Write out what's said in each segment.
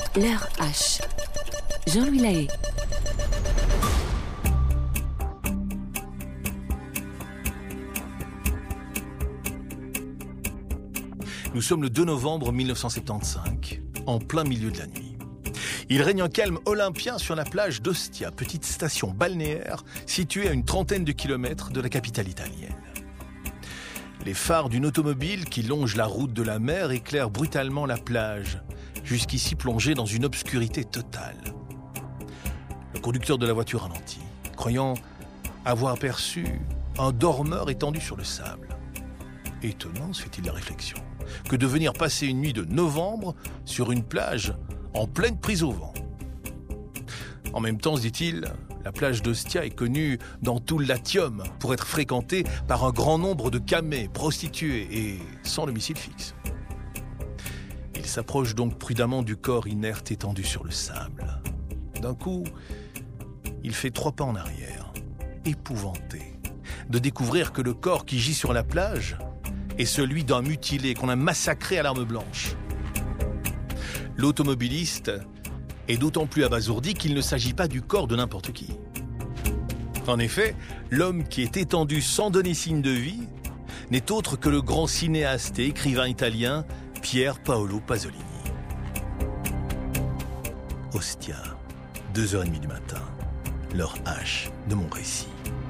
L'heure H. Jean-Louis Lahaye. Nous sommes le 2 novembre 1975, en plein milieu de la nuit. Il règne un calme olympien sur la plage d'Ostia, petite station balnéaire située à une trentaine de kilomètres de la capitale italienne. Les phares d'une automobile qui longe la route de la mer éclairent brutalement la plage, jusqu'ici plongée dans une obscurité totale. Le conducteur de la voiture ralentit, croyant avoir aperçu un dormeur étendu sur le sable. Étonnant, se fait-il la réflexion, que de venir passer une nuit de novembre sur une plage en pleine prise au vent. En même temps, se dit-il, la plage d'Ostia est connue dans tout le Latium pour être fréquentée par un grand nombre de camées, prostituées et sans domicile fixe. Il s'approche donc prudemment du corps inerte étendu sur le sable. D'un coup, il fait 3 pas en arrière, épouvanté de découvrir que le corps qui gît sur la plage est celui d'un mutilé qu'on a massacré à l'arme blanche. L'automobiliste est d'autant plus abasourdi qu'il ne s'agit pas du corps de n'importe qui. En effet, l'homme qui est étendu sans donner signe de vie n'est autre que le grand cinéaste et écrivain italien Pier Paolo Pasolini. Ostia, 2h30 du matin, l'heure H de mon récit.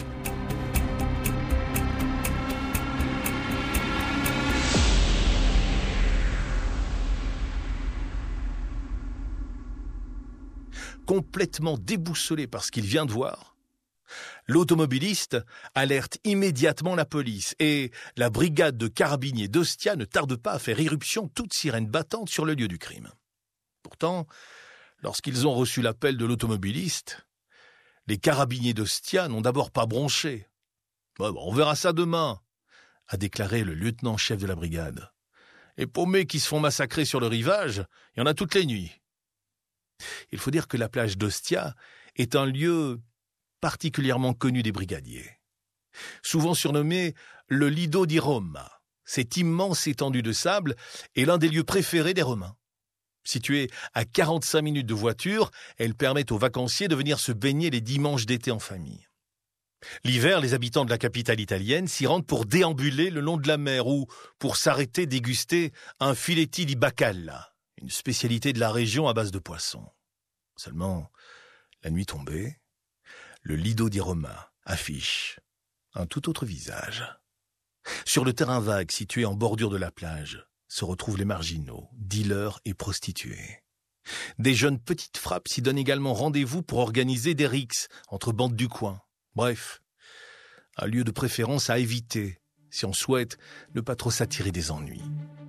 Complètement déboussolé par ce qu'il vient de voir, l'automobiliste alerte immédiatement la police et la brigade de carabiniers d'Ostia ne tarde pas à faire irruption toute sirène battante sur le lieu du crime. Pourtant, lorsqu'ils ont reçu l'appel de l'automobiliste, les carabiniers d'Ostia n'ont d'abord pas bronché. « On verra ça demain », a déclaré le lieutenant-chef de la brigade. « Les paumés qui se font massacrer sur le rivage, il y en a toutes les nuits. » Il faut dire que la plage d'Ostia est un lieu particulièrement connu des brigadiers. Souvent surnommé le Lido di Roma, cette immense étendue de sable est l'un des lieux préférés des Romains. Située à 45 minutes de voiture, elle permet aux vacanciers de venir se baigner les dimanches d'été en famille. L'hiver, les habitants de la capitale italienne s'y rendent pour déambuler le long de la mer ou pour s'arrêter déguster un filetti di bacalla, une spécialité de la région à base de poissons. Seulement, la nuit tombée, le Lido di Roma affiche un tout autre visage. Sur le terrain vague situé en bordure de la plage se retrouvent les marginaux, dealers et prostituées. Des jeunes petites frappes s'y donnent également rendez-vous pour organiser des rixes entre bandes du coin. Bref, un lieu de préférence à éviter si on souhaite ne pas trop s'attirer des ennuis.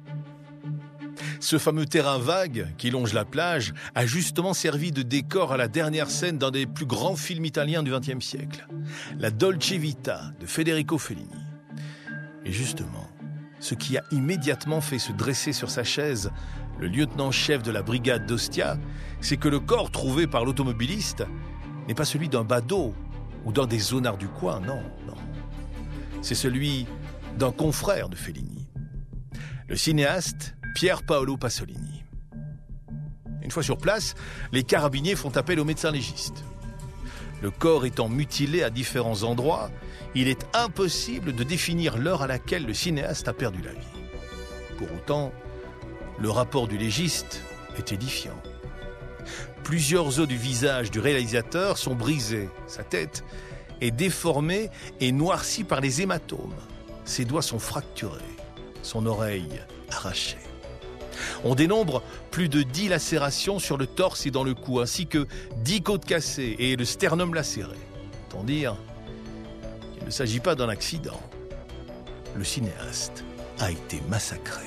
Ce fameux terrain vague qui longe la plage a justement servi de décor à la dernière scène d'un des plus grands films italiens du XXe siècle, la Dolce Vita de Federico Fellini. Et justement, ce qui a immédiatement fait se dresser sur sa chaise le lieutenant-chef de la brigade d'Ostia, c'est que le corps trouvé par l'automobiliste n'est pas celui d'un badaud ou d'un des zonards du coin, non. C'est celui d'un confrère de Fellini, le cinéaste Pier Paolo Pasolini. Une fois sur place, les carabiniers font appel au médecin légiste. Le corps étant mutilé à différents endroits, il est impossible de définir l'heure à laquelle le cinéaste a perdu la vie. Pour autant, le rapport du légiste est édifiant. Plusieurs os du visage du réalisateur sont brisés. Sa tête est déformée et noircie par les hématomes. Ses doigts sont fracturés. Son oreille arrachée. On dénombre plus de 10 lacérations sur le torse et dans le cou, ainsi que 10 côtes cassées et le sternum lacéré. Autant dire qu'il ne s'agit pas d'un accident. Le cinéaste a été massacré.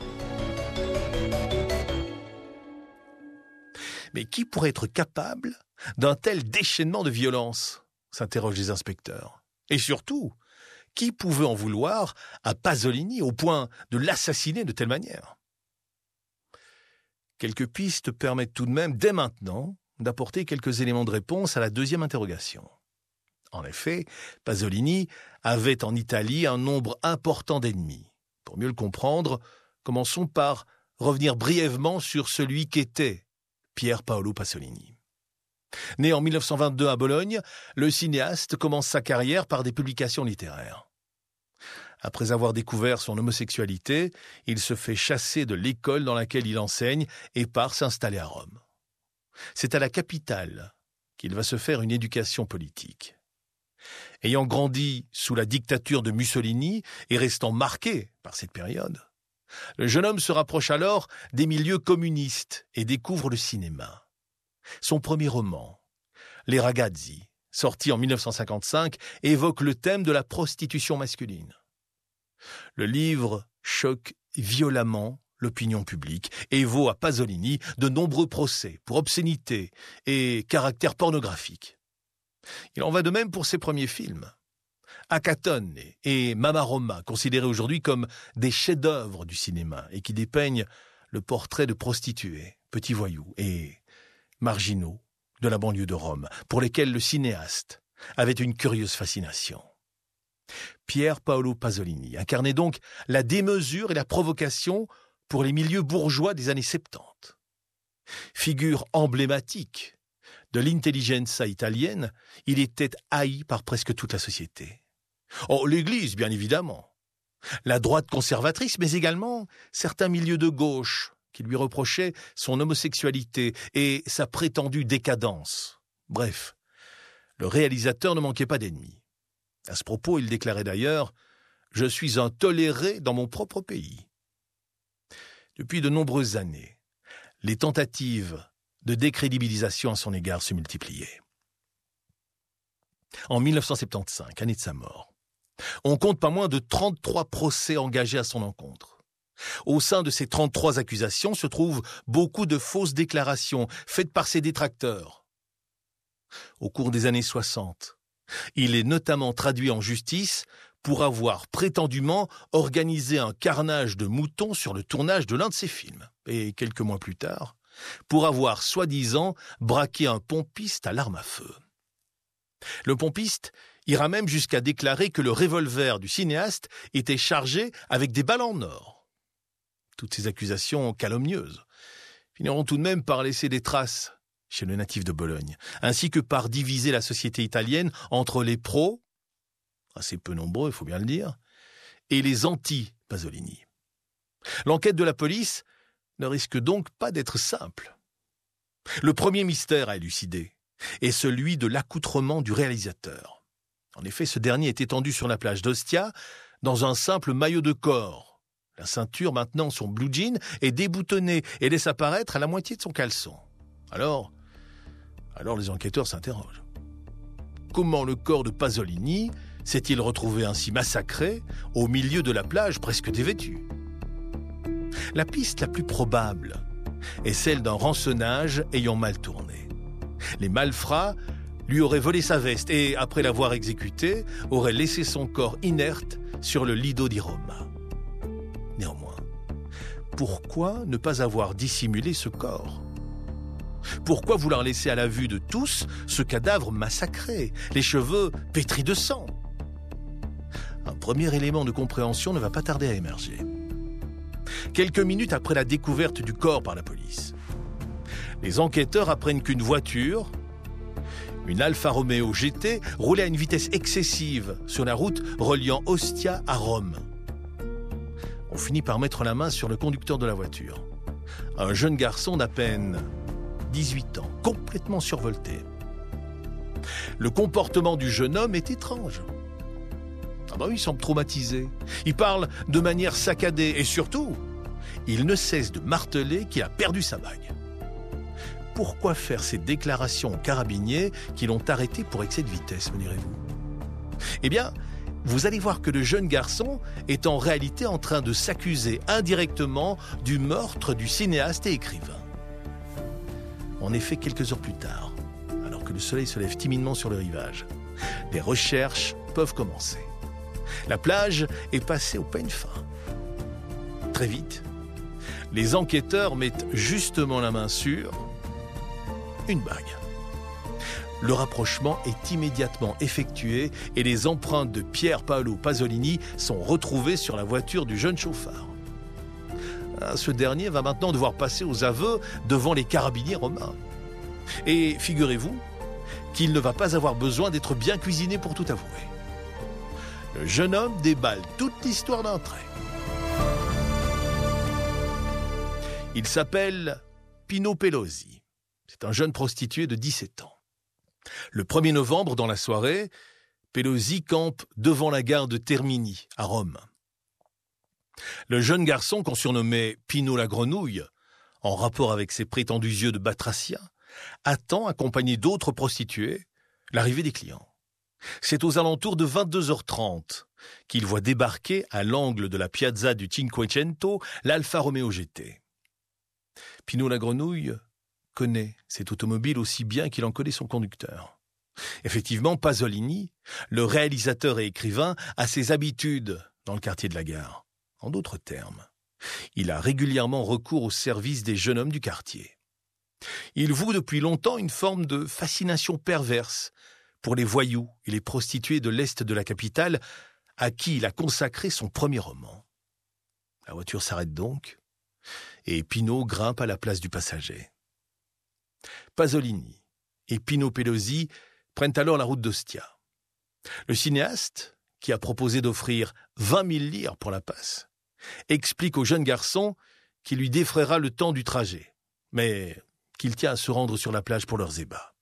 Mais qui pourrait être capable d'un tel déchaînement de violence ? S'interrogent les inspecteurs. Et surtout, qui pouvait en vouloir à Pasolini au point de l'assassiner de telle manière ? Quelques pistes permettent tout de même, dès maintenant, d'apporter quelques éléments de réponse à la deuxième interrogation. En effet, Pasolini avait en Italie un nombre important d'ennemis. Pour mieux le comprendre, commençons par revenir brièvement sur celui qu'était Pier Paolo Pasolini. Né en 1922 à Bologne, le cinéaste commence sa carrière par des publications littéraires. Après avoir découvert son homosexualité, il se fait chasser de l'école dans laquelle il enseigne et part s'installer à Rome. C'est à la capitale qu'il va se faire une éducation politique. Ayant grandi sous la dictature de Mussolini et restant marqué par cette période, le jeune homme se rapproche alors des milieux communistes et découvre le cinéma. Son premier roman, Les Ragazzi, sorti en 1955, évoque le thème de la prostitution masculine. Le livre choque violemment l'opinion publique et vaut à Pasolini de nombreux procès pour obscénité et caractère pornographique. Il en va de même pour ses premiers films. Acatone et Mamma Roma, considérés aujourd'hui comme des chefs-d'œuvre du cinéma et qui dépeignent le portrait de prostituées, petits voyous et marginaux de la banlieue de Rome, pour lesquels le cinéaste avait une curieuse fascination. Pier Paolo Pasolini incarnait donc la démesure et la provocation pour les milieux bourgeois des années 70. Figure emblématique de l'intelligentsia italienne, il était haï par presque toute la société. Oh, l'Église, bien évidemment. La droite conservatrice, mais également certains milieux de gauche qui lui reprochaient son homosexualité et sa prétendue décadence. Bref, le réalisateur ne manquait pas d'ennemis. À ce propos, il déclarait d'ailleurs « Je suis un toléré dans mon propre pays ». Depuis de nombreuses années, les tentatives de décrédibilisation à son égard se multipliaient. En 1975, année de sa mort, on compte pas moins de 33 procès engagés à son encontre. Au sein de ces 33 accusations se trouvent beaucoup de fausses déclarations faites par ses détracteurs. Au cours des années 60, il est notamment traduit en justice pour avoir prétendument organisé un carnage de moutons sur le tournage de l'un de ses films. Et quelques mois plus tard, pour avoir soi-disant braqué un pompiste à l'arme à feu. Le pompiste ira même jusqu'à déclarer que le revolver du cinéaste était chargé avec des balles en or. Toutes ces accusations calomnieuses finiront tout de même par laisser des traces chez le natif de Bologne, ainsi que par diviser la société italienne entre les pros, assez peu nombreux, il faut bien le dire, et les anti-Pasolini. L'enquête de la police ne risque donc pas d'être simple. Le premier mystère à élucider est celui de l'accoutrement du réalisateur. En effet, ce dernier est étendu sur la plage d'Ostia dans un simple maillot de corps. La ceinture, maintenant son blue jean, est déboutonnée et laisse apparaître à la moitié de son caleçon. Alors les enquêteurs s'interrogent. Comment le corps de Pasolini s'est-il retrouvé ainsi massacré au milieu de la plage presque dévêtue ? La piste la plus probable est celle d'un rançonnage ayant mal tourné. Les malfrats lui auraient volé sa veste et, après l'avoir exécuté, auraient laissé son corps inerte sur le Lido di Roma. Néanmoins, pourquoi ne pas avoir dissimulé ce corps ? Pourquoi vouloir laisser à la vue de tous ce cadavre massacré, les cheveux pétris de sang ? Un premier élément de compréhension ne va pas tarder à émerger. Quelques minutes après la découverte du corps par la police, les enquêteurs apprennent qu'une voiture, une Alfa Romeo GT, roulait à une vitesse excessive sur la route reliant Ostia à Rome. On finit par mettre la main sur le conducteur de la voiture. Un jeune garçon d'à peine 18 ans, complètement survolté. Le comportement du jeune homme est étrange. Il semble traumatisé. Il parle de manière saccadée et surtout, il ne cesse de marteler qu'il a perdu sa bague. Pourquoi faire ces déclarations aux carabiniers qui l'ont arrêté pour excès de vitesse, me direz-vous ? Eh bien, vous allez voir que le jeune garçon est en réalité en train de s'accuser indirectement du meurtre du cinéaste et écrivain. En effet, quelques heures plus tard, alors que le soleil se lève timidement sur le rivage, les recherches peuvent commencer. La plage est passée au peigne fin. Très vite, les enquêteurs mettent justement la main sur une bague. Le rapprochement est immédiatement effectué et les empreintes de Pier Paolo Pasolini sont retrouvées sur la voiture du jeune chauffard. Ce dernier va maintenant devoir passer aux aveux devant les carabiniers romains. Et figurez-vous qu'il ne va pas avoir besoin d'être bien cuisiné pour tout avouer. Le jeune homme déballe toute l'histoire d'un trait. Il s'appelle Pino Pelosi. C'est un jeune prostitué de 17 ans. Le 1er novembre, dans la soirée, Pelosi campe devant la gare de Termini, à Rome. Le jeune garçon qu'on surnommait Pino la Grenouille, en rapport avec ses prétendus yeux de batracien, attend, accompagné d'autres prostituées, l'arrivée des clients. C'est aux alentours de 22h30 qu'il voit débarquer à l'angle de la piazza du Cinquecento l'Alfa Romeo GT. Pino la Grenouille connaît cette automobile aussi bien qu'il en connaît son conducteur. Effectivement, Pasolini, le réalisateur et écrivain, a ses habitudes dans le quartier de la gare. En d'autres termes, il a régulièrement recours au service des jeunes hommes du quartier. Il voue depuis longtemps une forme de fascination perverse pour les voyous et les prostituées de l'Est de la capitale, à qui il a consacré son premier roman. La voiture s'arrête donc, et Pino grimpe à la place du passager. Pasolini et Pino Pelosi prennent alors la route d'Ostia. Le cinéaste, qui a proposé d'offrir 20 000 lire pour la passe, explique au jeune garçon qu'il lui défraiera le temps du trajet, mais qu'il tient à se rendre sur la plage pour leurs ébats.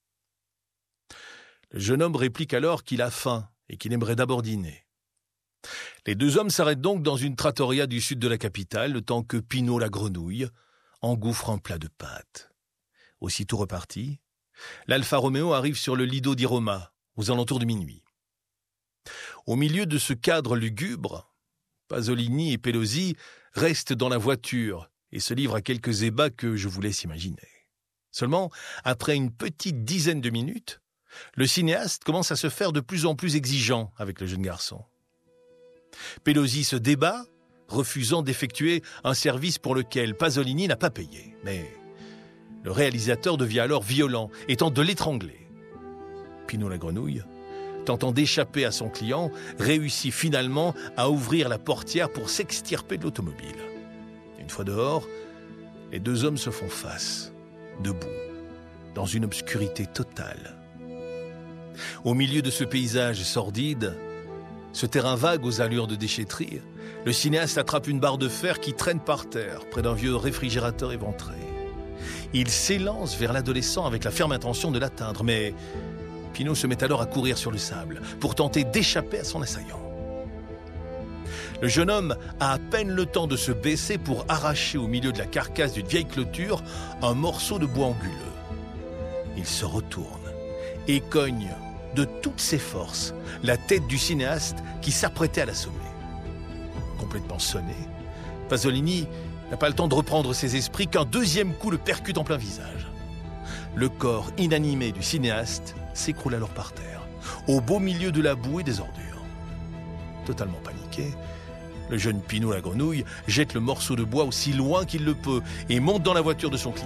Le jeune homme réplique alors qu'il a faim et qu'il aimerait d'abord dîner. Les deux hommes s'arrêtent donc dans une trattoria du sud de la capitale, le temps que Pino la Grenouille engouffre un plat de pâtes. Aussitôt reparti, l'Alfa Romeo arrive sur le Lido di Roma, aux alentours de minuit. Au milieu de ce cadre lugubre, Pasolini et Pelosi restent dans la voiture et se livrent à quelques ébats que je vous laisse imaginer. Seulement, après une petite dizaine de minutes, le cinéaste commence à se faire de plus en plus exigeant avec le jeune garçon. Pelosi se débat, refusant d'effectuer un service pour lequel Pasolini n'a pas payé. Mais le réalisateur devient alors violent et tente de l'étrangler. Pino la Grenouille, tentant d'échapper à son client, réussit finalement à ouvrir la portière pour s'extirper de l'automobile. Une fois dehors, les deux hommes se font face, debout, dans une obscurité totale. Au milieu de ce paysage sordide, ce terrain vague aux allures de déchetterie, le cinéaste attrape une barre de fer qui traîne par terre, près d'un vieux réfrigérateur éventré. Il s'élance vers l'adolescent avec la ferme intention de l'atteindre, mais Pino se met alors à courir sur le sable pour tenter d'échapper à son assaillant. Le jeune homme a à peine le temps de se baisser pour arracher au milieu de la carcasse d'une vieille clôture un morceau de bois anguleux. Il se retourne et cogne de toutes ses forces la tête du cinéaste qui s'apprêtait à l'assommer. Complètement sonné, Pasolini n'a pas le temps de reprendre ses esprits qu'un deuxième coup le percute en plein visage. Le corps inanimé du cinéaste s'écroule alors par terre, au beau milieu de la boue et des ordures. Totalement paniqué, le jeune Pino la Grenouille jette le morceau de bois aussi loin qu'il le peut et monte dans la voiture de son client.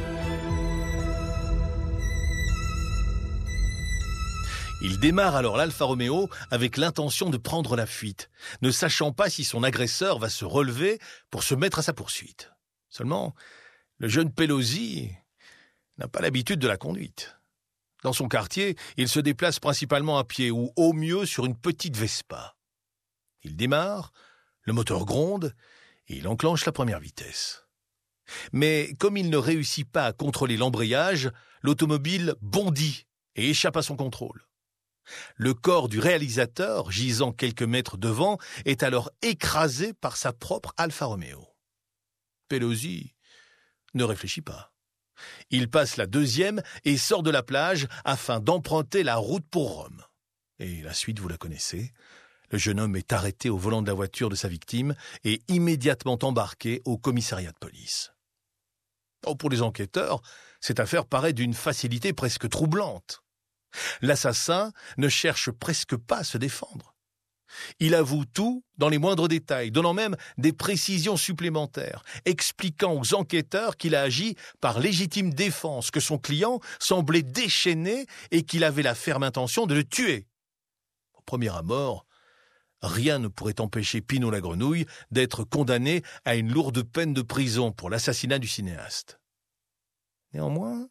Il démarre alors l'Alfa Romeo avec l'intention de prendre la fuite, ne sachant pas si son agresseur va se relever pour se mettre à sa poursuite. Seulement, le jeune Pelosi n'a pas l'habitude de la conduite. Dans son quartier, il se déplace principalement à pied ou au mieux sur une petite Vespa. Il démarre, le moteur gronde et il enclenche la première vitesse. Mais comme il ne réussit pas à contrôler l'embrayage, l'automobile bondit et échappe à son contrôle. Le corps du réalisateur, gisant quelques mètres devant, est alors écrasé par sa propre Alfa Romeo. Pelosi ne réfléchit pas. Il passe la deuxième et sort de la plage afin d'emprunter la route pour Rome. Et la suite, vous la connaissez. Le jeune homme est arrêté au volant de la voiture de sa victime et immédiatement embarqué au commissariat de police. Pour les enquêteurs, cette affaire paraît d'une facilité presque troublante. L'assassin ne cherche presque pas à se défendre. Il avoue tout dans les moindres détails, donnant même des précisions supplémentaires, expliquant aux enquêteurs qu'il a agi par légitime défense, que son client semblait déchaîné et qu'il avait la ferme intention de le tuer. Au premier abord, rien ne pourrait empêcher Pino la Grenouille d'être condamné à une lourde peine de prison pour l'assassinat du cinéaste. Néanmoins,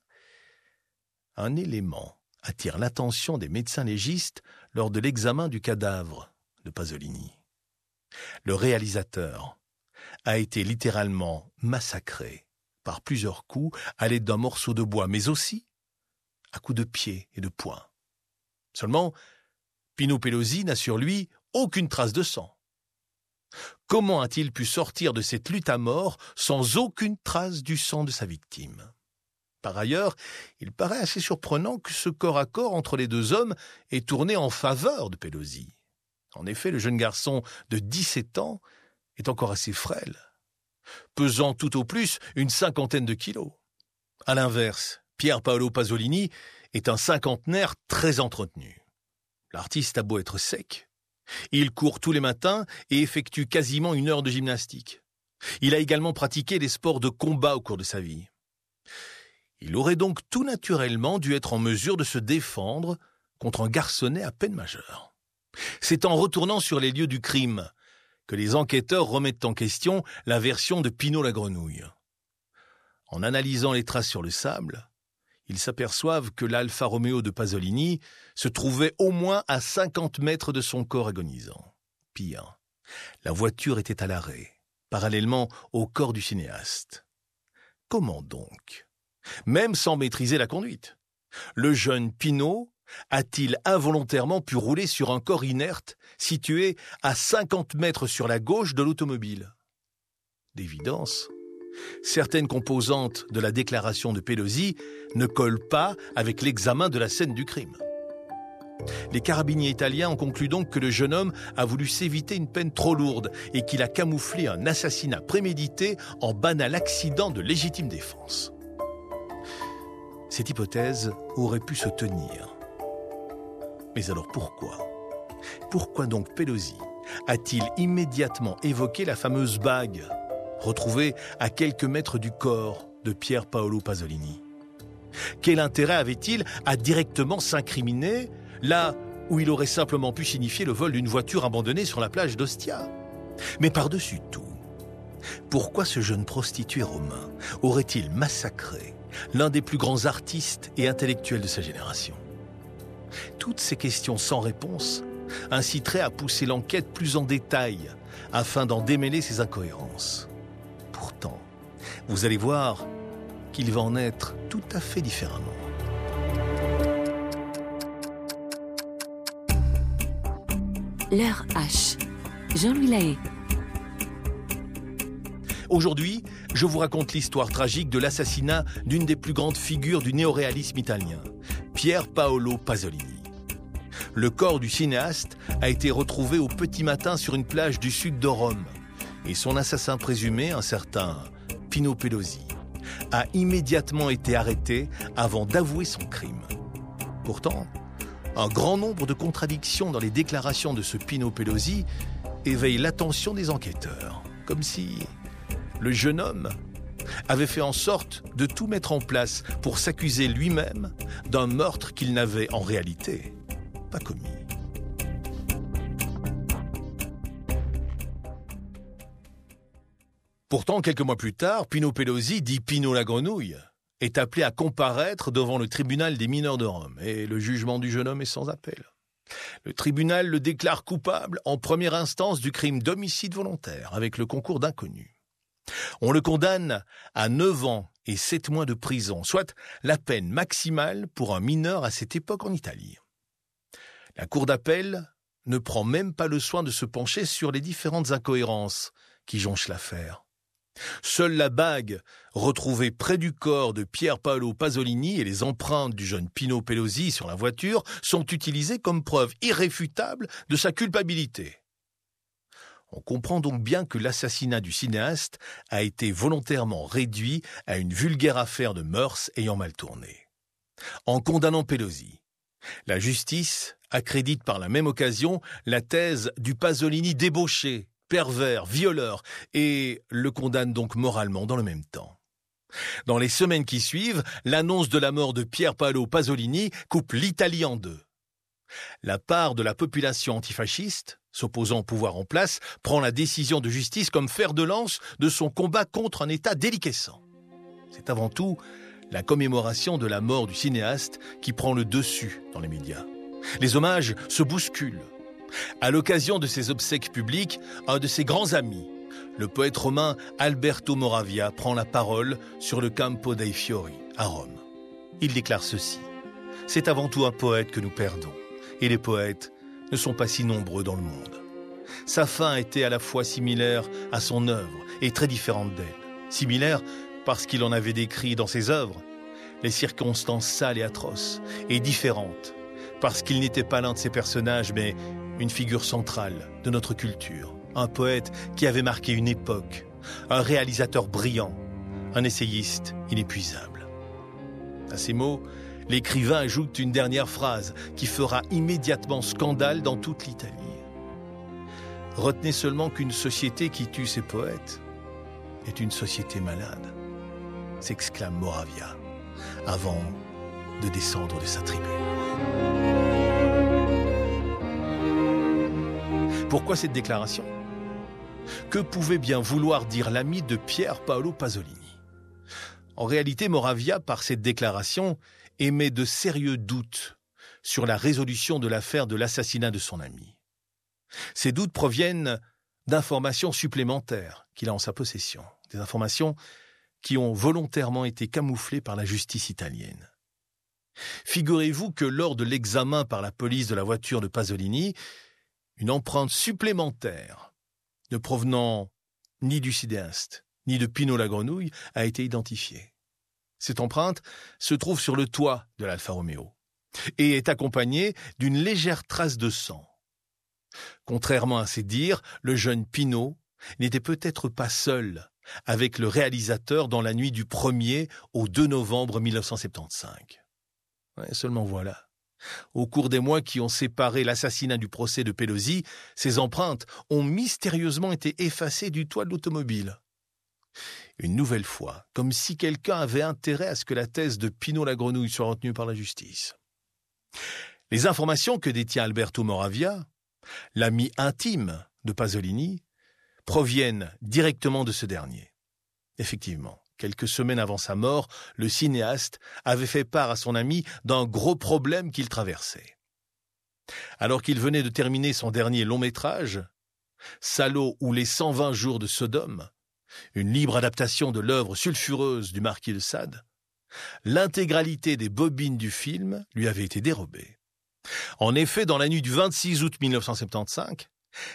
un élément attire l'attention des médecins légistes lors de l'examen du cadavre de Pasolini. Le réalisateur a été littéralement massacré par plusieurs coups à l'aide d'un morceau de bois, mais aussi à coups de pied et de poing. Seulement, Pino Pelosi n'a sur lui aucune trace de sang. Comment a-t-il pu sortir de cette lutte à mort sans aucune trace du sang de sa victime ? Par ailleurs, il paraît assez surprenant que ce corps à corps entre les deux hommes ait tourné en faveur de Pelosi. En effet, le jeune garçon de 17 ans est encore assez frêle, pesant tout au plus une 50aine de kilos. À l'inverse, Pier Paolo Pasolini est un cinquantenaire très entretenu. L'artiste a beau être sec, il court tous les matins et effectue quasiment 1 heure de gymnastique. Il a également pratiqué des sports de combat au cours de sa vie. Il aurait donc tout naturellement dû être en mesure de se défendre contre un garçonnet à peine majeur. C'est en retournant sur les lieux du crime que les enquêteurs remettent en question la version de Pino la Grenouille. En analysant les traces sur le sable, ils s'aperçoivent que l'Alfa Romeo de Pasolini se trouvait au moins à 50 mètres de son corps agonisant. Pire, la voiture était à l'arrêt, parallèlement au corps du cinéaste. Comment donc ? Même sans maîtriser la conduite, le jeune Pino a-t-il involontairement pu rouler sur un corps inerte situé à 50 mètres sur la gauche de l'automobile ? D'évidence, certaines composantes de la déclaration de Pelosi ne collent pas avec l'examen de la scène du crime. Les carabiniers italiens ont conclu donc que le jeune homme a voulu s'éviter une peine trop lourde et qu'il a camouflé un assassinat prémédité en banal accident de légitime défense. Cette hypothèse aurait pu se tenir. Mais alors pourquoi ? Pourquoi donc Pelosi a-t-il immédiatement évoqué la fameuse bague retrouvée à quelques mètres du corps de Pier Paolo Pasolini ? Quel intérêt avait-il à directement s'incriminer là où il aurait simplement pu signifier le vol d'une voiture abandonnée sur la plage d'Ostia ? Mais par-dessus tout, pourquoi ce jeune prostitué romain aurait-il massacré l'un des plus grands artistes et intellectuels de sa génération ? Toutes ces questions sans réponse inciteraient à pousser l'enquête plus en détail afin d'en démêler ses incohérences. Pourtant, vous allez voir qu'il va en être tout à fait différemment. L'heure H. Jean-Louis Lahaye. Aujourd'hui, je vous raconte l'histoire tragique de l'assassinat d'une des plus grandes figures du néoréalisme italien, Pier Paolo Pasolini. Le corps du cinéaste a été retrouvé au petit matin sur une plage du sud de Rome et son assassin présumé, un certain Pino Pelosi, a immédiatement été arrêté avant d'avouer son crime. Pourtant, un grand nombre de contradictions dans les déclarations de ce Pino Pelosi éveillent l'attention des enquêteurs, comme si le jeune homme avait fait en sorte de tout mettre en place pour s'accuser lui-même d'un meurtre qu'il n'avait en réalité pas commis. Pourtant, quelques mois plus tard, Pino Pelosi, dit Pino la Grenouille, est appelé à comparaître devant le tribunal des mineurs de Rome et le jugement du jeune homme est sans appel. Le tribunal le déclare coupable en première instance du crime d'homicide volontaire avec le concours d'inconnus. On le condamne à 9 ans et 7 mois de prison, soit la peine maximale pour un mineur à cette époque en Italie. La cour d'appel ne prend même pas le soin de se pencher sur les différentes incohérences qui jonchent l'affaire. Seule la bague retrouvée près du corps de Pier Paolo Pasolini et les empreintes du jeune Pino Pelosi sur la voiture sont utilisées comme preuve irréfutable de sa culpabilité. On comprend donc bien que l'assassinat du cinéaste a été volontairement réduit à une vulgaire affaire de mœurs ayant mal tourné. En condamnant Pelosi, la justice accrédite par la même occasion la thèse du Pasolini débauché, pervers, violeur, et le condamne donc moralement dans le même temps. Dans les semaines qui suivent, l'annonce de la mort de Pier Paolo Pasolini coupe l'Italie en deux. La part de la population antifasciste s'opposant au pouvoir en place, prend la décision de justice comme fer de lance de son combat contre un État déliquescent. C'est avant tout la commémoration de la mort du cinéaste qui prend le dessus dans les médias. Les hommages se bousculent. À l'occasion de ses obsèques publiques, un de ses grands amis, le poète romain Alberto Moravia, prend la parole sur le Campo dei Fiori, à Rome. Il déclare ceci: « C'est avant tout un poète que nous perdons, et les poètes ne sont pas si nombreux dans le monde. Sa fin était à la fois similaire à son œuvre et très différente d'elle. Similaire parce qu'il en avait décrit dans ses œuvres les circonstances sales et atroces, et différente parce qu'il n'était pas l'un de ses personnages, mais une figure centrale de notre culture, un poète qui avait marqué une époque, un réalisateur brillant, un essayiste inépuisable. » À ces mots, l'écrivain ajoute une dernière phrase qui fera immédiatement scandale dans toute l'Italie. « Retenez seulement qu'une société qui tue ses poètes est une société malade », s'exclame Moravia, avant de descendre de sa tribune. Pourquoi cette déclaration ? Que pouvait bien vouloir dire l'ami de Pier Paolo Pasolini ? En réalité, Moravia, par cette déclaration, émet de sérieux doutes sur la résolution de l'affaire de l'assassinat de son ami. Ces doutes proviennent d'informations supplémentaires qu'il a en sa possession, des informations qui ont volontairement été camouflées par la justice italienne. Figurez-vous que lors de l'examen par la police de la voiture de Pasolini, une empreinte supplémentaire, ne provenant ni du cinéaste, ni de Pino la Grenouille, a été identifiée. Cette empreinte se trouve sur le toit de l'Alfa Romeo et est accompagnée d'une légère trace de sang. Contrairement à ses dires, le jeune Pino n'était peut-être pas seul avec le réalisateur dans la nuit du 1er au 2 novembre 1975. Seulement voilà. Au cours des mois qui ont séparé l'assassinat du procès de Pelosi, ces empreintes ont mystérieusement été effacées du toit de l'automobile. Une nouvelle fois, comme si quelqu'un avait intérêt à ce que la thèse de Pino la Grenouille soit retenue par la justice. Les informations que détient Alberto Moravia, l'ami intime de Pasolini, proviennent directement de ce dernier. Effectivement, quelques semaines avant sa mort, le cinéaste avait fait part à son ami d'un gros problème qu'il traversait. Alors qu'il venait de terminer son dernier long-métrage, Salo ou les 120 jours de Sodome, une libre adaptation de l'œuvre sulfureuse du marquis de Sade, l'intégralité des bobines du film lui avait été dérobée. En effet, dans la nuit du 26 août 1975,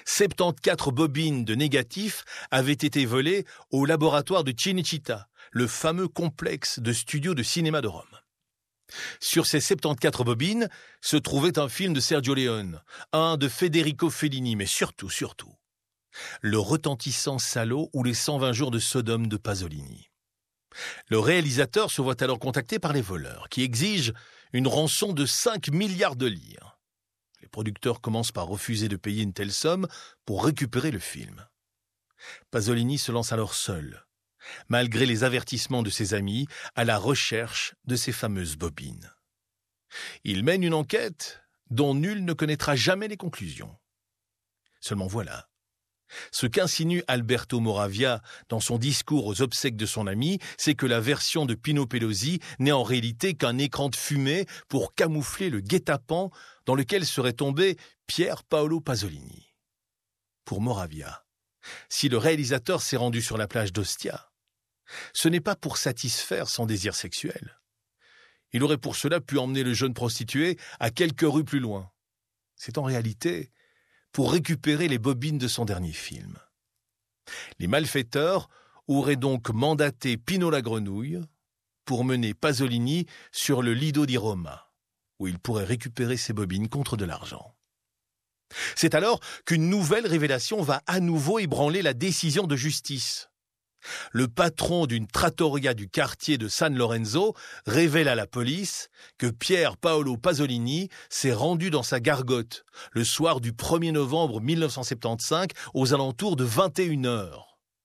74 bobines de négatifs avaient été volées au laboratoire de Cinecittà, le fameux complexe de studios de cinéma de Rome. Sur ces 74 bobines se trouvait un film de Sergio Leone, un de Federico Fellini, mais surtout, le retentissant Salo ou les 120 jours de Sodome de Pasolini. Le réalisateur se voit alors contacté par les voleurs, qui exigent une rançon de 5 milliards de lire. Les producteurs commencent par refuser de payer une telle somme pour récupérer le film. Pasolini se lance alors seul, malgré les avertissements de ses amis, à la recherche de ces fameuses bobines. Il mène une enquête dont nul ne connaîtra jamais les conclusions. Seulement voilà. Ce qu'insinue Alberto Moravia dans son discours aux obsèques de son ami, c'est que la version de Pino Pelosi n'est en réalité qu'un écran de fumée pour camoufler le guet-apens dans lequel serait tombé Pier Paolo Pasolini. Pour Moravia, si le réalisateur s'est rendu sur la plage d'Ostia, ce n'est pas pour satisfaire son désir sexuel. Il aurait pour cela pu emmener le jeune prostitué à quelques rues plus loin. C'est en réalité pour récupérer les bobines de son dernier film. Les malfaiteurs auraient donc mandaté Pino la Grenouille pour mener Pasolini sur le Lido di Roma, où il pourrait récupérer ses bobines contre de l'argent. C'est alors qu'une nouvelle révélation va à nouveau ébranler la décision de justice. Le patron d'une trattoria du quartier de San Lorenzo révèle à la police que Pier Paolo Pasolini s'est rendu dans sa gargote le soir du 1er novembre 1975 aux alentours de 21h.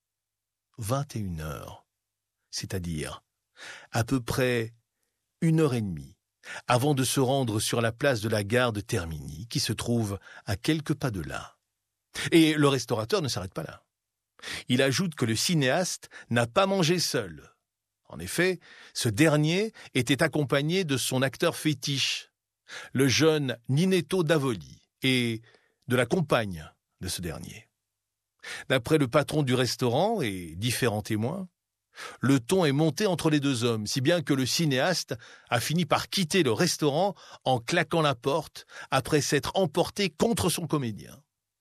21h, c'est-à-dire à peu près 1h30 avant de se rendre sur la place de la gare de Termini qui se trouve à quelques pas de là. Et le restaurateur ne s'arrête pas là. Il ajoute que le cinéaste n'a pas mangé seul. En effet, ce dernier était accompagné de son acteur fétiche, le jeune Ninetto Davoli, et de la compagne de ce dernier. D'après le patron du restaurant et différents témoins, le ton est monté entre les deux hommes, si bien que le cinéaste a fini par quitter le restaurant en claquant la porte après s'être emporté contre son comédien.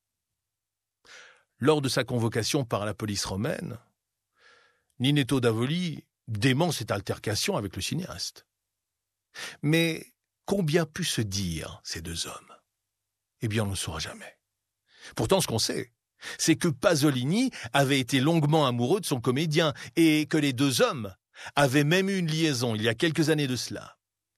Lors de sa convocation par la police romaine, Ninetto Davoli dément cette altercation avec le cinéaste. Mais combien put se dire ces deux hommes ? Eh bien, on ne le saura jamais. Pourtant, ce qu'on sait, c'est que Pasolini avait été longuement amoureux de son comédien et que les deux hommes avaient même eu une liaison il y a quelques années de cela.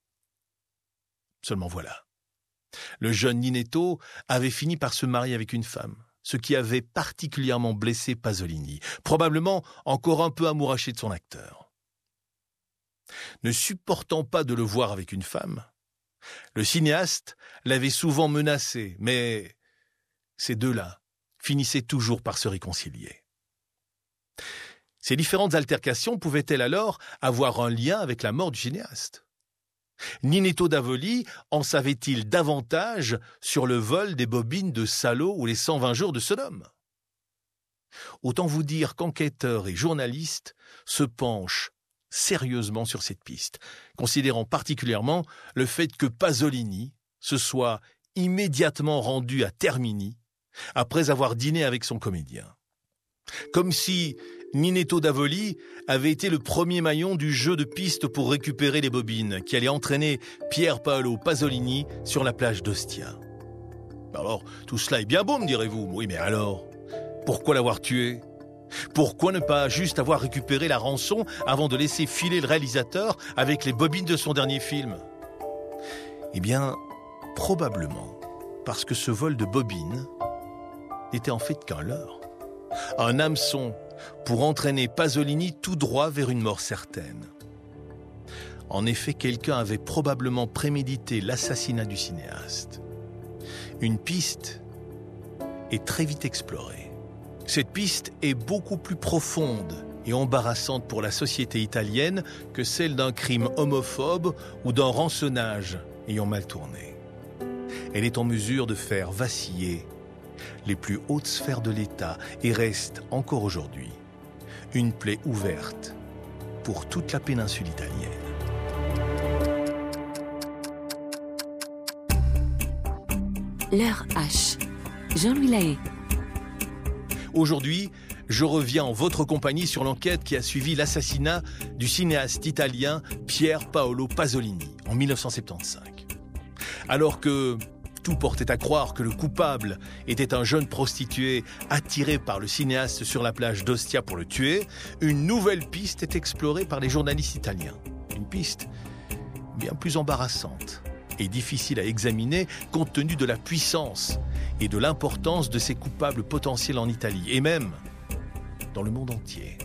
Seulement voilà, le jeune Ninetto avait fini par se marier avec une femme, ce qui avait particulièrement blessé Pasolini, probablement encore un peu amouraché de son acteur. Ne supportant pas de le voir avec une femme, le cinéaste l'avait souvent menacé, mais ces deux-là finissaient toujours par se réconcilier. Ces différentes altercations pouvaient-elles alors avoir un lien avec la mort du cinéaste ? Ninetto Davoli en savait-il davantage sur le vol des bobines de Salo ou les 120 jours de Sodome ? Autant vous dire qu'enquêteurs et journalistes se penchent sérieusement sur cette piste, considérant particulièrement le fait que Pasolini se soit immédiatement rendu à Termini après avoir dîné avec son comédien. Comme si Ninetto Davoli avait été le premier maillon du jeu de piste pour récupérer les bobines qui allait entraîner Pier Paolo Pasolini sur la plage d'Ostia. Alors, tout cela est bien beau, me direz-vous. Oui, mais alors, pourquoi l'avoir tué ? Pourquoi ne pas juste avoir récupéré la rançon avant de laisser filer le réalisateur avec les bobines de son dernier film ? Eh bien, probablement parce que ce vol de bobines n'était en fait qu'un leurre. Un hameçon pour entraîner Pasolini tout droit vers une mort certaine. En effet, quelqu'un avait probablement prémédité l'assassinat du cinéaste. Une piste est très vite explorée. Cette piste est beaucoup plus profonde et embarrassante pour la société italienne que celle d'un crime homophobe ou d'un rançonnage ayant mal tourné. Elle est en mesure de faire vaciller les plus hautes sphères de l'État et reste encore aujourd'hui une plaie ouverte pour toute la péninsule italienne. L'heure H. Jean-Louis Lahaye. Aujourd'hui, je reviens en votre compagnie sur l'enquête qui a suivi l'assassinat du cinéaste italien Pier Paolo Pasolini en 1975. Alors que tout portait à croire que le coupable était un jeune prostitué attiré par le cinéaste sur la plage d'Ostia pour le tuer, une nouvelle piste est explorée par les journalistes italiens. Une piste bien plus embarrassante et difficile à examiner compte tenu de la puissance et de l'importance de ces coupables potentiels en Italie et même dans le monde entier.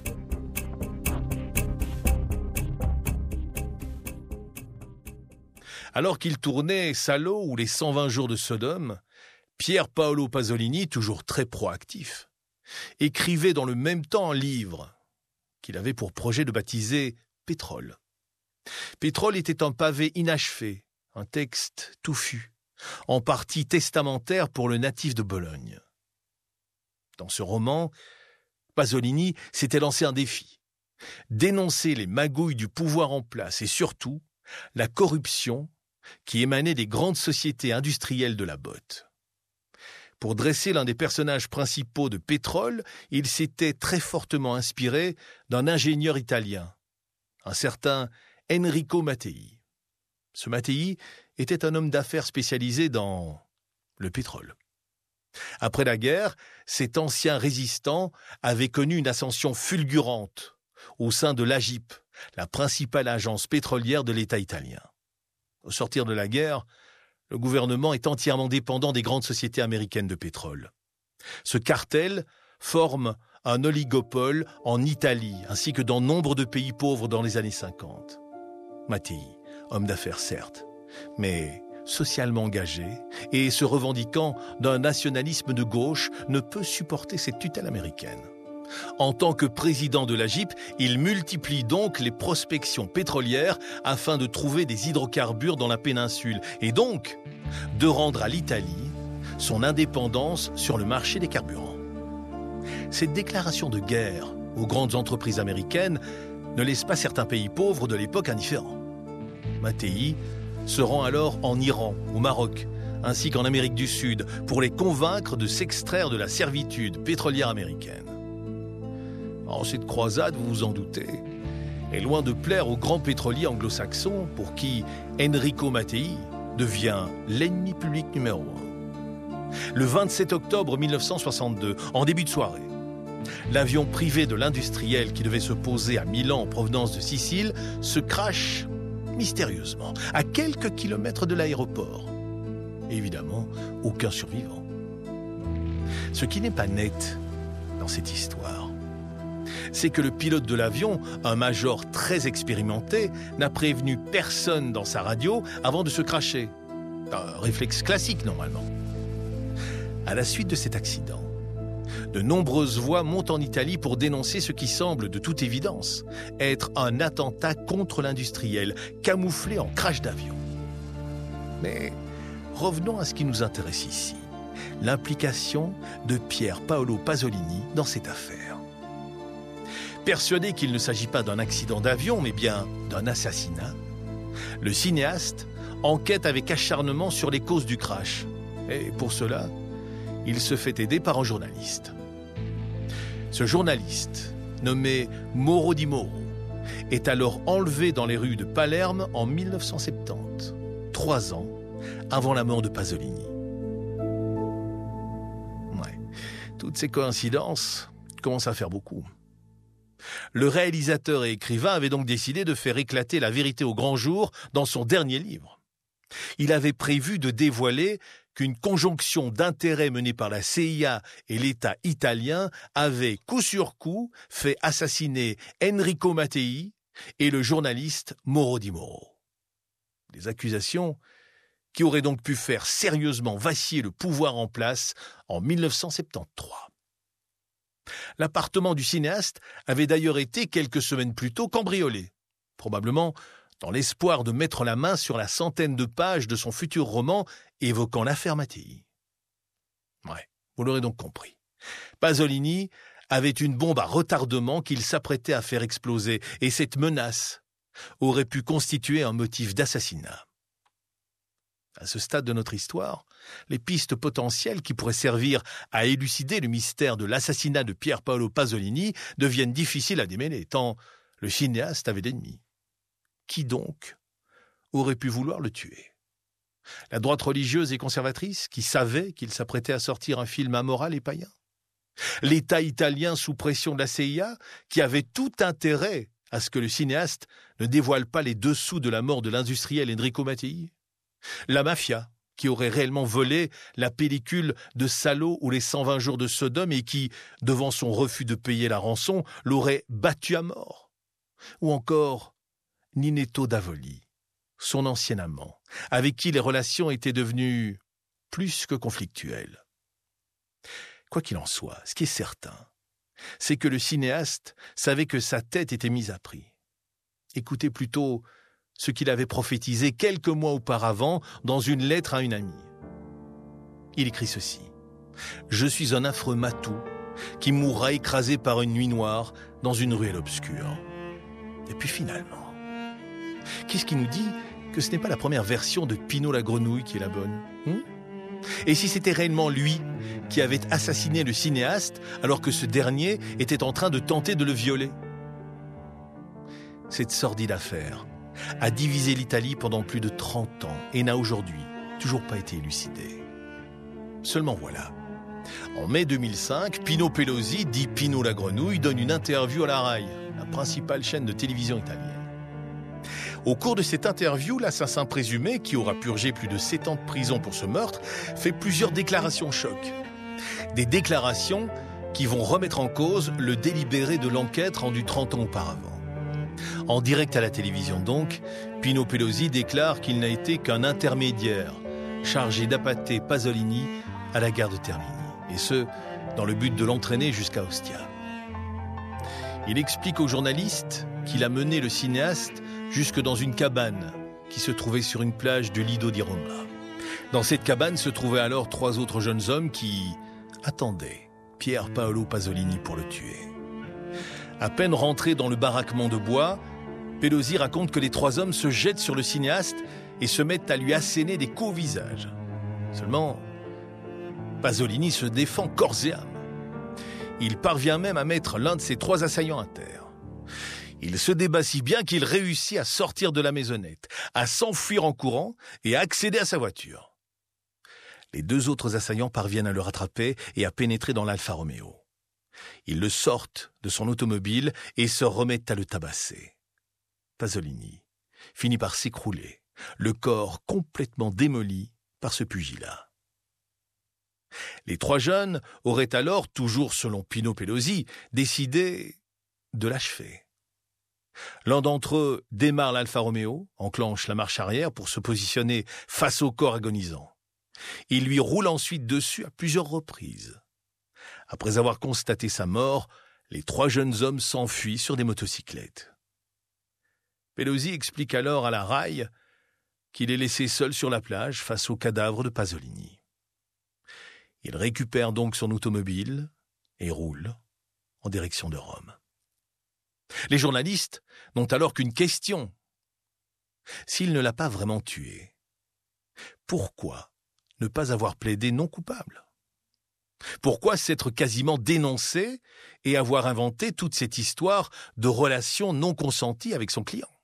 Alors qu'il tournait Salo ou les 120 jours de Sodome, Pier Paolo Pasolini, toujours très proactif, écrivait dans le même temps un livre qu'il avait pour projet de baptiser « Pétrole ». Pétrole était un pavé inachevé, un texte touffu, en partie testamentaire pour le natif de Bologne. Dans ce roman, Pasolini s'était lancé un défi, dénoncer les magouilles du pouvoir en place et surtout la corruption qui émanait des grandes sociétés industrielles de la botte. Pour dresser l'un des personnages principaux de Pétrole, il s'était très fortement inspiré d'un ingénieur italien, un certain Enrico Mattei. Ce Mattei était un homme d'affaires spécialisé dans le pétrole. Après la guerre, cet ancien résistant avait connu une ascension fulgurante au sein de l'AGIP, la principale agence pétrolière de l'État italien. Au sortir de la guerre, le gouvernement est entièrement dépendant des grandes sociétés américaines de pétrole. Ce cartel forme un oligopole en Italie, ainsi que dans nombre de pays pauvres dans les années 50. Mattei, homme d'affaires certes, mais socialement engagé et se revendiquant d'un nationalisme de gauche, ne peut supporter cette tutelle américaine. En tant que président de l'AGIP, il multiplie donc les prospections pétrolières afin de trouver des hydrocarbures dans la péninsule et donc de rendre à l'Italie son indépendance sur le marché des carburants. Cette déclaration de guerre aux grandes entreprises américaines ne laisse pas certains pays pauvres de l'époque indifférents. Mattei se rend alors en Iran, au Maroc, ainsi qu'en Amérique du Sud, pour les convaincre de s'extraire de la servitude pétrolière américaine. Alors, cette croisade, vous vous en doutez, est loin de plaire aux grands pétroliers anglo-saxons pour qui Enrico Mattei devient l'ennemi public numéro 1. Le 27 octobre 1962, en début de soirée, l'avion privé de l'industriel qui devait se poser à Milan en provenance de Sicile se crache mystérieusement à quelques kilomètres de l'aéroport. Et évidemment, aucun survivant. Ce qui n'est pas net dans cette histoire, c'est que le pilote de l'avion, un major très expérimenté, n'a prévenu personne dans sa radio avant de se cracher. Un réflexe classique normalement. À la suite de cet accident, de nombreuses voix montent en Italie pour dénoncer ce qui semble, de toute évidence, être un attentat contre l'industriel, camouflé en crash d'avion. Mais revenons à ce qui nous intéresse ici, l'implication de Pier Paolo Pasolini dans cette affaire. Persuadé qu'il ne s'agit pas d'un accident d'avion, mais bien d'un assassinat, le cinéaste enquête avec acharnement sur les causes du crash. Et pour cela, il se fait aider par un journaliste. Ce journaliste, nommé Mauro Di Mauro, est alors enlevé dans les rues de Palerme en 1970, 3 ans avant la mort de Pasolini. Ouais, toutes ces coïncidences commencent à faire beaucoup. Le réalisateur et écrivain avait donc décidé de faire éclater la vérité au grand jour dans son dernier livre. Il avait prévu de dévoiler qu'une conjonction d'intérêts menée par la CIA et l'État italien avait, coup sur coup, fait assassiner Enrico Mattei et le journaliste Mauro Di Mauro. Des accusations qui auraient donc pu faire sérieusement vaciller le pouvoir en place en 1973. L'appartement du cinéaste avait d'ailleurs été quelques semaines plus tôt cambriolé, probablement dans l'espoir de mettre la main sur la centaine de pages de son futur roman évoquant l'affaire Mattei. Ouais, vous l'aurez donc compris. Pasolini avait une bombe à retardement qu'il s'apprêtait à faire exploser, et cette menace aurait pu constituer un motif d'assassinat. À ce stade de notre histoire, les pistes potentielles qui pourraient servir à élucider le mystère de l'assassinat de Pier Paolo Pasolini deviennent difficiles à démêler, tant le cinéaste avait d'ennemis. Qui donc aurait pu vouloir le tuer? La droite religieuse et conservatrice qui savait qu'il s'apprêtait à sortir un film amoral et païen? L'État italien sous pression de la CIA qui avait tout intérêt à ce que le cinéaste ne dévoile pas les dessous de la mort de l'industriel Enrico Mattei? La mafia qui aurait réellement volé la pellicule de Salo ou les 120 jours de Sodome et qui, devant son refus de payer la rançon, l'aurait battu à mort? Ou encore Ninetto Davoli, son ancien amant, avec qui les relations étaient devenues plus que conflictuelles. Quoi qu'il en soit, ce qui est certain, c'est que le cinéaste savait que sa tête était mise à prix. Écoutez plutôt ce qu'il avait prophétisé quelques mois auparavant dans une lettre à une amie. Il écrit ceci: « Je suis un affreux matou qui mourra écrasé par une nuit noire dans une ruelle obscure. » Et puis finalement, qu'est-ce qui nous dit que ce n'est pas la première version de Pinot la grenouille qui est la bonne? Et si c'était réellement lui qui avait assassiné le cinéaste alors que ce dernier était en train de tenter de le violer? Cette sordide affaire a divisé l'Italie pendant plus de 30 ans et n'a aujourd'hui toujours pas été élucidée. Seulement voilà. En mai 2005, Pino Pelosi, dit Pinot la grenouille, donne une interview à la RAI, la principale chaîne de télévision italienne. Au cours de cette interview, l'assassin présumé, qui aura purgé plus de 7 ans de prison pour ce meurtre, fait plusieurs déclarations choc. Des déclarations qui vont remettre en cause le délibéré de l'enquête rendu 30 ans auparavant. En direct à la télévision donc, Pino Pelosi déclare qu'il n'a été qu'un intermédiaire chargé d'appâter Pasolini à la gare de Termini, et ce, dans le but de l'entraîner jusqu'à Ostia. Il explique aux journalistes qu'il a mené le cinéaste jusque dans une cabane qui se trouvait sur une plage de Lido di Roma. Dans cette cabane se trouvaient alors 3 autres jeunes hommes qui attendaient Pier Paolo Pasolini pour le tuer. À peine rentré dans le baraquement de bois, Pelosi raconte que les 3 hommes se jettent sur le cinéaste et se mettent à lui asséner des coups au visage. Seulement, Pasolini se défend corps et âme. Il parvient même à mettre l'un de ses 3 assaillants à terre. Il se débat si bien qu'il réussit à sortir de la maisonnette, à s'enfuir en courant et à accéder à sa voiture. Les 2 autres assaillants parviennent à le rattraper et à pénétrer dans l'Alfa Romeo. Ils le sortent de son automobile et se remettent à le tabasser. Pasolini finit par s'écrouler, le corps complètement démoli par ce pugilat. Les 3 jeunes auraient alors, toujours selon Pino Pelosi, décidé de l'achever. L'un d'entre eux démarre l'Alfa Romeo, enclenche la marche arrière pour se positionner face au corps agonisant. Il lui roule ensuite dessus à plusieurs reprises. Après avoir constaté sa mort, les 3 jeunes hommes s'enfuient sur des motocyclettes. Pelosi explique alors à la RAI qu'il est laissé seul sur la plage face au cadavre de Pasolini. Il récupère donc son automobile et roule en direction de Rome. Les journalistes n'ont alors qu'une question. S'il ne l'a pas vraiment tué, pourquoi ne pas avoir plaidé non coupable? Pourquoi s'être quasiment dénoncé et avoir inventé toute cette histoire de relation non consentie avec son client?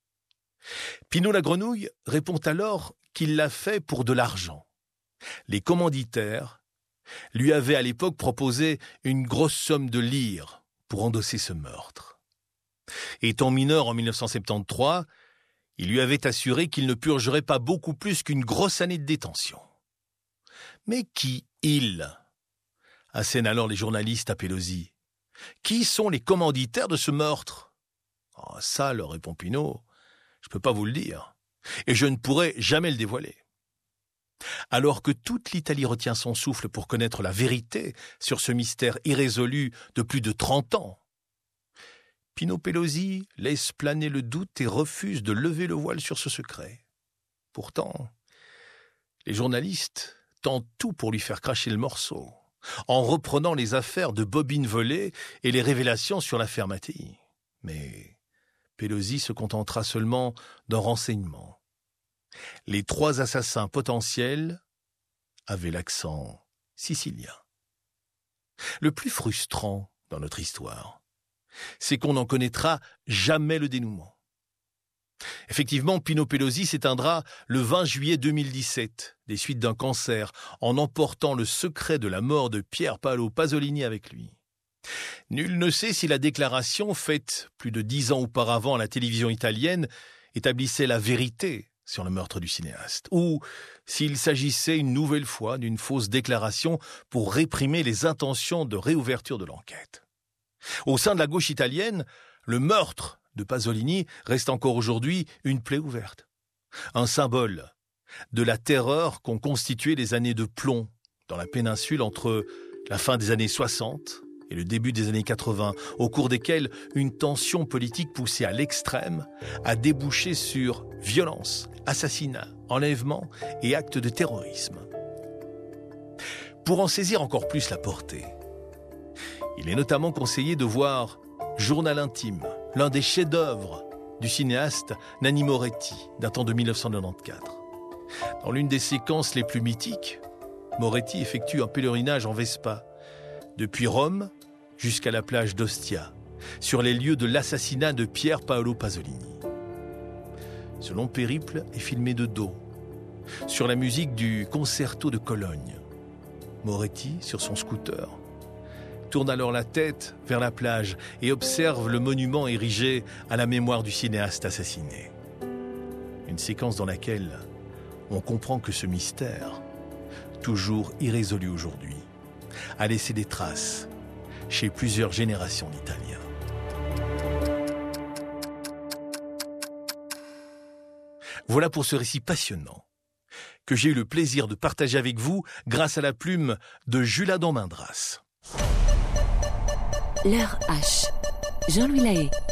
Pino la Grenouille répond alors qu'il l'a fait pour de l'argent. Les commanditaires lui avaient à l'époque proposé une grosse somme de lire pour endosser ce meurtre. Étant mineur en 1973, il lui avait assuré qu'il ne purgerait pas beaucoup plus qu'une grosse année de détention. Mais qui il? Assènent alors les journalistes à Pelosi. Qui sont les commanditaires de ce meurtre? Oh, ça, leur répond Pino, je ne peux pas vous le dire, et je ne pourrai jamais le dévoiler. Alors que toute l'Italie retient son souffle pour connaître la vérité sur ce mystère irrésolu de plus de 30 ans, Pino Pelosi laisse planer le doute et refuse de lever le voile sur ce secret. Pourtant, les journalistes tentent tout pour lui faire cracher le morceau, en reprenant les affaires de bobines volées et les révélations sur l'affaire Mattei. Mais Pelosi se contentera seulement d'un renseignement. Les 3 assassins potentiels avaient l'accent sicilien. Le plus frustrant dans notre histoire, c'est qu'on n'en connaîtra jamais le dénouement. Effectivement, Pino Pelosi s'éteindra le 20 juillet 2017, des suites d'un cancer, en emportant le secret de la mort de Pier Paolo Pasolini avec lui. Nul ne sait si la déclaration faite plus de 10 ans auparavant à la télévision italienne établissait la vérité sur le meurtre du cinéaste, ou s'il s'agissait une nouvelle fois d'une fausse déclaration pour réprimer les intentions de réouverture de l'enquête. Au sein de la gauche italienne, le meurtre de Pasolini reste encore aujourd'hui une plaie ouverte. Un symbole de la terreur qu'ont constitué les années de plomb dans la péninsule entre la fin des années 60 et le début des années 80, au cours desquelles une tension politique poussée à l'extrême a débouché sur violence, assassinat, enlèvement et actes de terrorisme. Pour en saisir encore plus la portée, il est notamment conseillé de voir Journal intime, l'un des chefs-d'œuvre du cinéaste Nanni Moretti, datant de 1994. Dans l'une des séquences les plus mythiques, Moretti effectue un pèlerinage en Vespa, depuis Rome jusqu'à la plage d'Ostia, sur les lieux de l'assassinat de Pier Paolo Pasolini. Ce long périple est filmé de dos, sur la musique du Concerto de Cologne. Moretti, sur son scooter, tourne alors la tête vers la plage et observe le monument érigé à la mémoire du cinéaste assassiné. Une séquence dans laquelle on comprend que ce mystère, toujours irrésolu aujourd'hui, a laissé des traces chez plusieurs générations d'Italiens. Voilà pour ce récit passionnant que j'ai eu le plaisir de partager avec vous grâce à la plume de Jules Adam Mindras. L'heure H. Jean-Louis Lahaye.